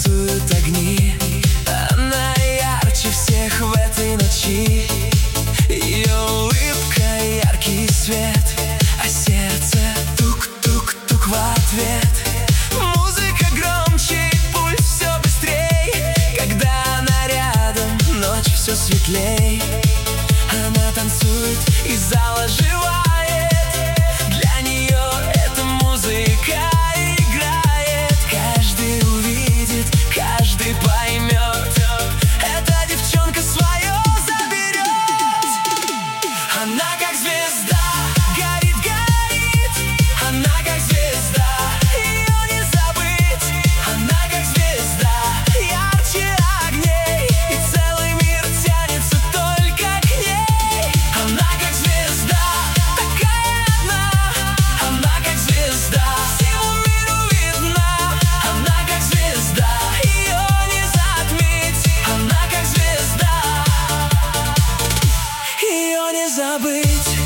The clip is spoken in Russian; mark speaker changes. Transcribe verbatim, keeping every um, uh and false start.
Speaker 1: танцуют огни. Она ярче всех в этой ночи. Ее улыбка — яркий свет, а сердце тук-тук-тук в ответ. Музыка громче, пульс все быстрей. Когда она рядом, ночь все светлей. Она танцует, и зал оживает. Для нее эта музыка играет. Каждый увидит, каждый поймет. Эта девчонка свое заберет. Она как звезда, горит, горит. Она как звезда, ее не забыть. Она как звезда, ярче огней. И целый мир тянется только к ней. Она как звезда, такая одна. Она как звезда, всему миру видна. Она как звезда, ее не затмить. Она как звезда, ее не забыть.